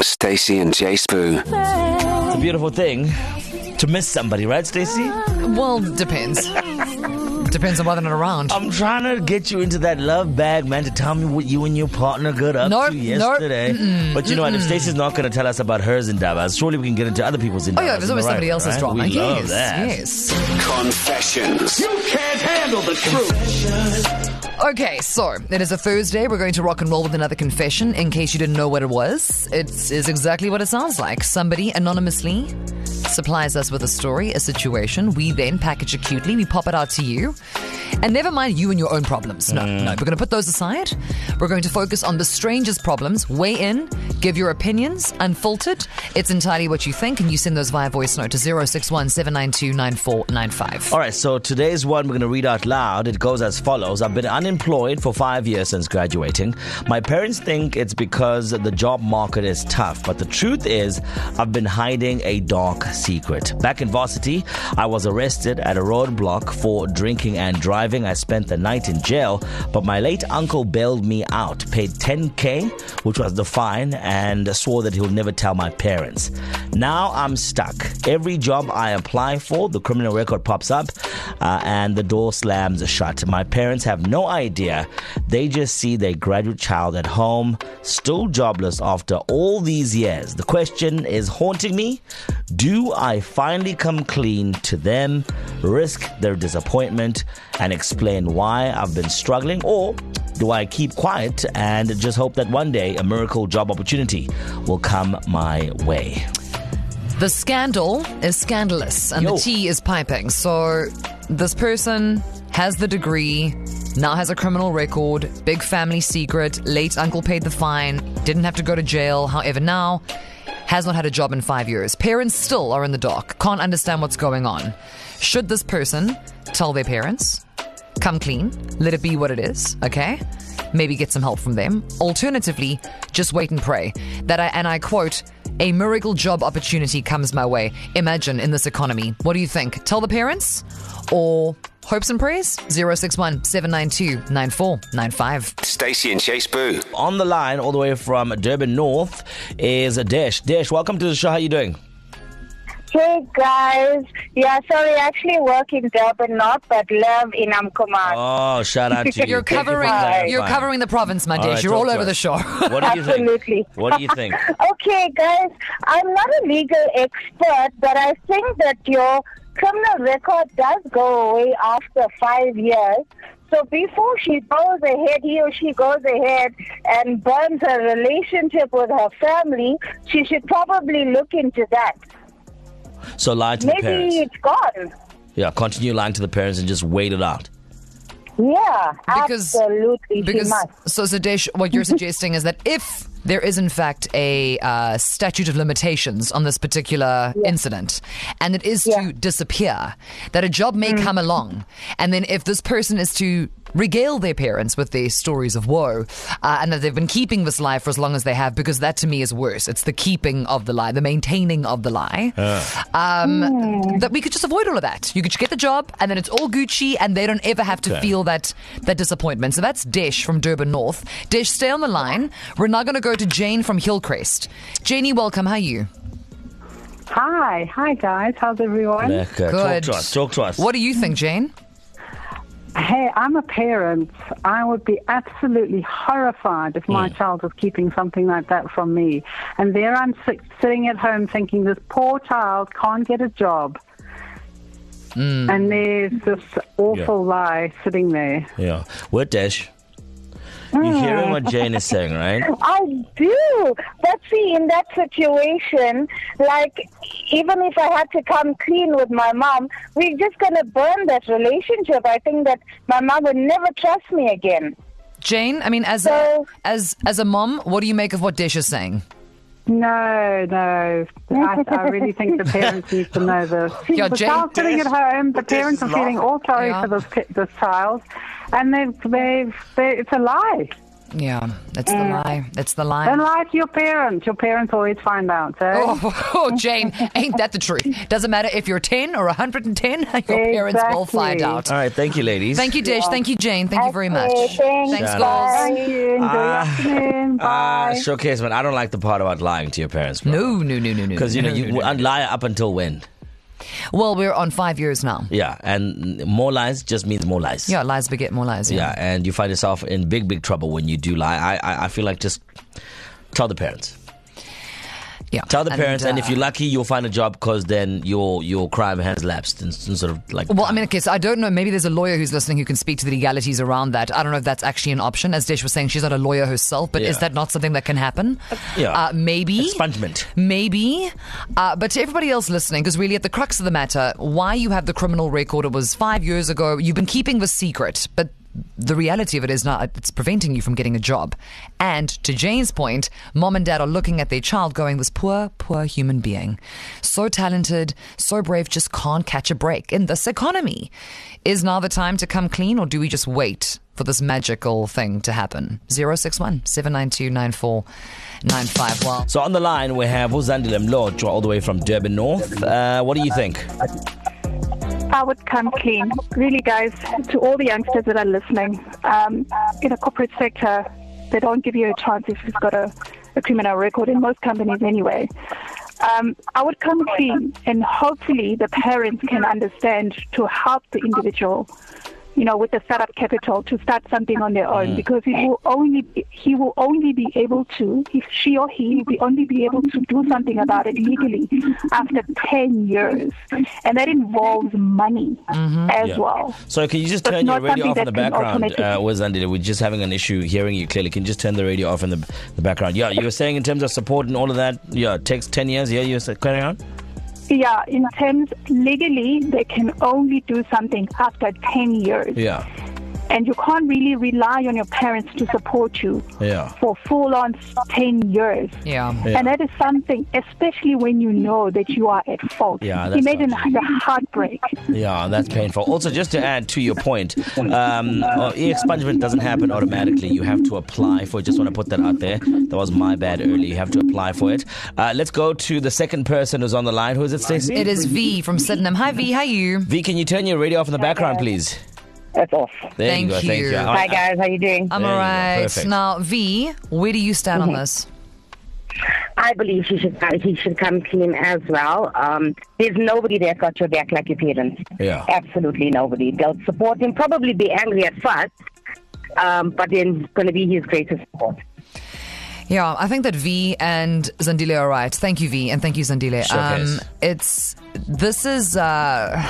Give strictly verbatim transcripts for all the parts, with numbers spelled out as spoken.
Stacey and Jay Spoo. It's a beautiful thing to miss somebody, right, Stacey? Well, depends. Depends on whether they're around. I'm trying to get you into that love bag, man, to tell me what you and your partner got up Nope, to yesterday. nope. But you know what? If Stacey's not going to tell us about hers indabas, surely we can get into other people's indabas. Oh, yeah, there's always Right, somebody else's right? drama. We yes, love that. yes. Confessions. You can't handle the truth. Okay, so it is a Thursday. We're going to rock and roll with another confession. In case you didn't know what it was, it is exactly what it sounds like. Somebody anonymously supplies us with a story, a situation. We then package it cutely. We pop it out to you. And never mind you and your own problems. No, Mm. no. We're going to put those aside. We're going to focus on the strangest problems. Weigh in, give your opinions, unfiltered. It's entirely what you think, and you send those via voice note to zero six one seven nine two nine four nine five. All right, so today's one we're going to read out loud. It goes as follows. I've been unemployed for five years since graduating. My parents think it's because the job market is tough, but the truth is I've been hiding a dark secret. Back in varsity, I was arrested at a roadblock for drinking and driving. I spent the night in jail, but my late uncle bailed me out, paid ten K, which was the fine, and swore that he'll never tell my parents. Now I'm stuck. Every job I apply for, the criminal record pops up, uh, and the door slams shut. My parents have no idea. They just see their graduate child at home, still jobless after all these years. The question is haunting me. Do I finally come clean to them, risk their disappointment, and explain why I've been struggling? Or do I keep quiet and just hope that one day a miracle job opportunity will come my way? The scandal is scandalous, and Yo. the tea is piping. So this person has the degree, now has a criminal record, big family secret, late uncle paid the fine, didn't have to go to jail. However, now has not had a job in five years. Parents still are in the dark, can't understand what's going on. Should this person tell their parents? Come clean, let it be what it is, okay? Maybe get some help from them. Alternatively, just wait and pray that I, and I quote, a miracle job opportunity comes my way. Imagine in this economy. What do you think? Tell the parents? Or hopes and prayers? zero six one seven nine two nine four nine five. Stacey and Jay Spoo. On the line, all the way from Durban North, is Desh. Desh, welcome to the show. How are you doing? Hey guys, yeah, sorry, I actually work in Durban North, but live in Amkomar. Oh, shout out to you. You're Thank you for covering clarifying. you're covering the province, my All dish. right, You're talk all to over us. the show. What do you think? Absolutely. What do you think? Okay, guys, I'm not a legal expert, but I think that your criminal record does go away after five years. So before she goes ahead, he or she goes ahead and burns her relationship with her family, she should probably look into that. So lie to the Maybe parents. it's gone. Yeah, continue lying to the parents and just wait it out. Yeah, Because- absolutely, Because she must. so Zadesh, what you're suggesting is that if there is in fact a uh, statute of limitations on this particular incident, and it is Yeah. to disappear, that a job may come along, and then if this person is to regale their parents with their stories of woe, uh, and that they've been keeping this lie for as long as they have, because that to me is worse. It's the keeping of the lie, the maintaining of the lie. Um, that we could just avoid all of that. You could just get the job, and then it's all Gucci, and they don't ever have to Okay. feel that that disappointment. So that's Desh from Durban North. Desh, stay on the line. We're now going to go to Jane from Hillcrest. Janie, welcome. How are you? Hi, hi guys. How's everyone? Lekker. Good. Talk to us. Talk to us. What do you think, Jane? Hey, I'm a parent. I would be absolutely horrified if my Mm. child was keeping something like that from me. And there I'm sit- sitting at home thinking this poor child can't get a job. Mm. And there's this awful lie sitting there. Yeah. What, Desh? You're hearing what Jane is saying, right? I do. But see, in that situation, like, even if I had to come clean with my mom, we're just going to burn that relationship. I think that my mom would never trust me again. Jane, I mean, as a, So- as as a mom, what do you make of what Desh is saying? No, no. I, I really think the parents need to know this. Yeah, the Jane- child's sitting at home. The But this parents is are feeling all sorry Yeah. for this ki- this child, and they've they've they, it's a lie. Yeah, that's the lie. That's the lie. Don't lie to your parents. Your parents always find out, eh? Oh, oh, Jane, ain't that the truth? Doesn't matter if you're ten or one hundred ten, your parents will find out. All right, thank you, ladies. Thank you, Dish. Yeah. Thank you, Jane. Thank you very much. Okay, thanks. Thanks, Yeah. girls. Thank you. Enjoy your afternoon. Ah, Bye. showcase, man. I don't like the part about lying to your parents, bro. No, no, no, no, no. Because, you know, no, you no, no, no. lie up until when? Well, we're on five years now. Yeah, and more lies just means more lies. Yeah, lies beget more lies. Yeah, and you find yourself in big, big trouble when you do lie. I, I, I feel like just tell the parents. Yeah. Tell the And, parents, and, uh, if you're lucky, you'll find a job because then your your crime has lapsed and, and sort of like. Well, I mean, okay, so I don't know. Maybe there's a lawyer who's listening who can speak to the legalities around that. I don't know if that's actually an option. As Dish was saying, she's not a lawyer herself, but Yeah. is that not something that can happen? Yeah. Uh, maybe. Expungement. Maybe. Uh, but to everybody else listening, because really at the crux of the matter, why you have the criminal record, it was five years ago. You've been keeping the secret, but the reality of it is not, it's preventing you from getting a job. And to Jane's point, mom and dad are looking at their child going, this poor, poor human being. So talented, so brave, just can't catch a break in this economy. Is now the time to come clean, or do we just wait for this magical thing to happen? zero six one, seven nine two, nine four nine five. Well, So on the line, we have Uzandile Mlotshwa all the way from Durban North. Uh, what do you think? I would come clean. Really, guys, to all the youngsters that are listening, um, in a corporate sector, they don't give you a chance if you've got a, a criminal record, in most companies anyway. Um, I would come clean, and hopefully the parents can understand to help the individual, you know, with the startup capital to start something on their own, because he will only be, he will only be able to, if she or he will be only be able to do something about it legally after ten years, and that involves money as Yeah. well. So can you just It's turn your not radio something off in the that can background? automatically- Uh, Uzandile, we're just having an issue hearing you clearly. Can you just turn the radio off in the, the background? Yeah, you were saying in terms of support and all of that, yeah, it takes ten years. Yeah, you said carry on? Yeah, in terms legally, they can only do something after ten years. Yeah, And you can't really rely on your parents to support you yeah. for full on ten years. yeah. Yeah. And that is something, especially when you know that you are at fault. Yeah, that's Imagine not the heartbreak. Yeah, that's painful. Also, just to add to your point, um, uh, expungement doesn't happen automatically. You have to apply for it. Just want to put that out there. That was my bad earlier. You have to apply for it. Uh, let's go to the second person who's on the line. Who is it, Stacey? It is V from Sydenham. Hi, V. How are you? V, can you turn your radio off in the background, please? It's off. There Thank you go. Thank you. you. Hi, guys. How you doing? I'm There you go. alright. Perfect. Now, V, where do you stand on this? I believe she should he should come clean as well. Um, there's nobody that's got your back like your parents. Yeah. Absolutely nobody. They'll support him, probably be angry at first, um, but then it's going to be his greatest support. Yeah, I think that V and Zandile are right. Thank you, V, and thank you, Zandile. Showcase. it's this is. Uh,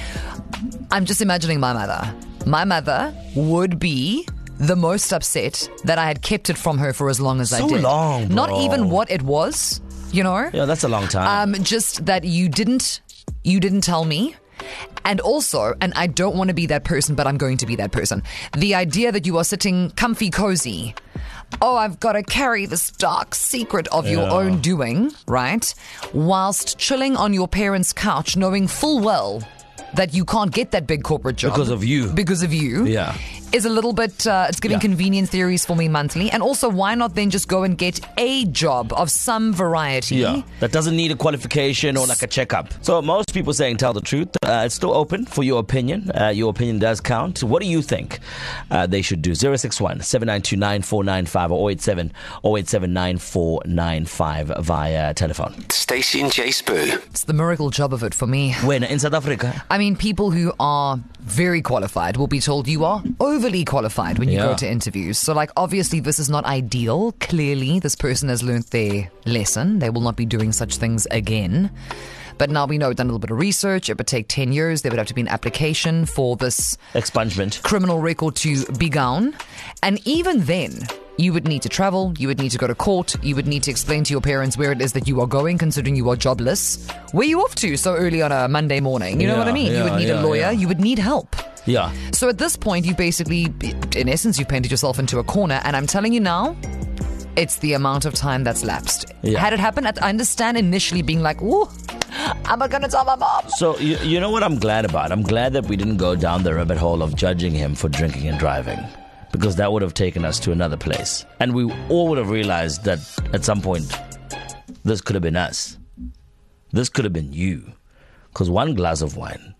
I'm just imagining my mother. My mother would be the most upset that I had kept it from her for as long as I So did. long, bro. Not even what it was, you know. Yeah, that's a long time. Um, just that you didn't, you didn't tell me. And also, and I don't want to be that person, but I'm going to be that person. The idea that you are sitting comfy cozy. Oh, I've got to carry this dark secret of your Yeah. own doing, right? Whilst chilling on your parents' couch, knowing full well that you can't get that big corporate job. Because of you. Because of you. Yeah. Is a little bit, uh, it's giving Yeah. convenience theories for me monthly. And also, why not then just go and get a job of some variety? Yeah, that doesn't need a qualification or like a checkup. So most people saying tell the truth. Uh, it's still open for your opinion. Uh, your opinion does count. What do you think uh, they should do? zero six one, seven nine two, nine four nine five or zero eight seven, zero eight seven, nine four nine five via telephone. Stacey and Jay Spoo. It's the miracle job of it for me. When in South Africa? I mean, people who are very qualified will be told you are overly qualified when you Yeah. go to interviews. So, like, obviously, this is not ideal. Clearly, this person has learnt their lesson. They will not be doing such things again. But now we know, we've done a little bit of research. It would take ten years. There would have to be an application for this Expungement. criminal record to be gone. And even then, you would need to travel, you would need to go to court, you would need to explain to your parents where it is that you are going, considering you are jobless. Where are you off to so early on a Monday morning? You know Yeah, what I mean? you yeah, would need yeah, a lawyer, yeah. you would need help. Yeah. So at this point, you basically, in essence, you painted yourself into a corner. And I'm telling you now, it's the amount of time that's lapsed. Yeah. Had it happened, I understand initially being like, ooh, I'm not going to tell my mom. So you, you know what I'm glad about? I'm glad that we didn't go down the rabbit hole of judging him for drinking and driving. because that would have taken us to another place. And we all would have realized that at some point, this could have been us. This could have been you. Because one glass of wine,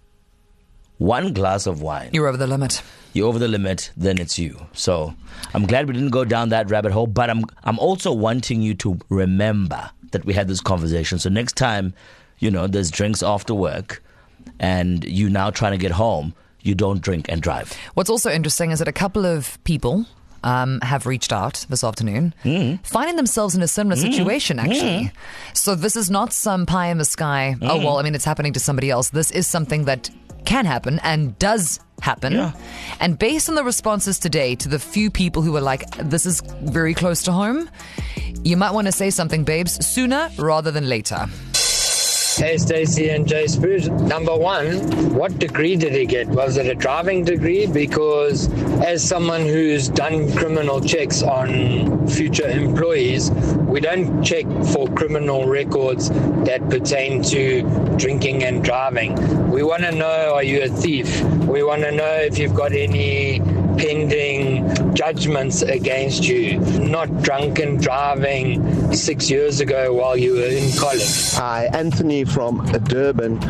one glass of wine. You're over the limit. You're over the limit, then it's you. So I'm glad we didn't go down that rabbit hole, but I'm I'm also wanting you to remember that we had this conversation. So next time, you know, there's drinks after work and you now trying to get home, you don't drink and drive. What's also interesting is that a couple of people um, have reached out this afternoon, mm. finding themselves in a similar mm. situation, actually. Mm. So this is not some pie in the sky, mm. oh, well, I mean, it's happening to somebody else. This is something that can happen and does happen. Yeah. And based on the responses today to the few people who were like, this is very close to home, you might want to say something, babes, sooner rather than later. Hey, Stacey and Jay Spoo. Number one, what degree did he get? Was it a driving degree? Because as someone who's done criminal checks on future employees, we don't check for criminal records that pertain to drinking and driving. We want to know, are you a thief? We want to know if you've got any pending judgments against you, not drunken driving six years ago while you were in college. Hi, Anthony from Durban.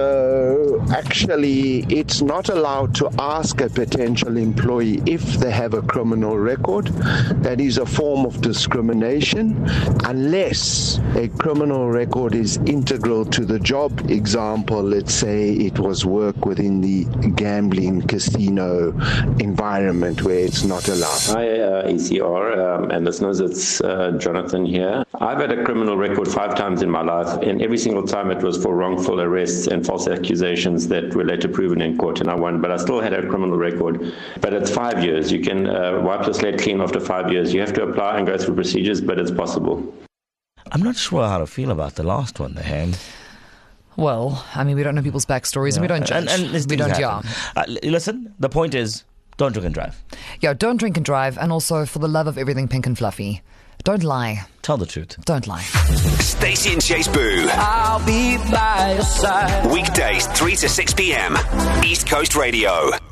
So actually, it's not allowed to ask a potential employee if they have a criminal record. That is a form of discrimination unless a criminal record is integral to the job. Example, let's say it was work within the gambling casino environment where it's not allowed. Hi, uh, E C R um, and listeners, it's uh, Jonathan here. I've had a criminal record five times in my life, and every single time it was for wrongful arrests and false accusations that were later proven in court, and I won, but I still had a criminal record. But it's five years. You can uh, wipe the slate clean after five years. You have to apply and go through procedures, but it's possible. I'm not sure how to feel about the last one, the hand. Well, I mean, we don't know people's backstories, no. and we don't judge. And, and we don't, yeah. Uh, listen, the point is, don't drink and drive. Yeah, don't drink and drive. And also, for the love of everything pink and fluffy, don't lie. Tell the truth. Don't lie. Stacey and Jay Spoo. I'll be by your side. Weekdays, three to six p.m. East Coast Radio.